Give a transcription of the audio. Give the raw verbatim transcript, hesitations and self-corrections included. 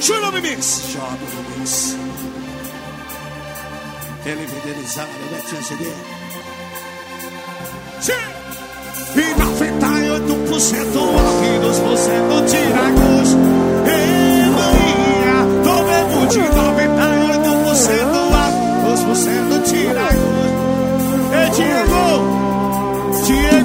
Júlio Mimix. Joga o Mimix. Ele fidelizado, ele vai te acender. Sim. E noventa e oito por cento aqui, dois por cento tira gosto. Ei, Maria, tô mesmo de noventa e oito por cento aqui, dois por cento tira gosto. Ei, Diego, Diego.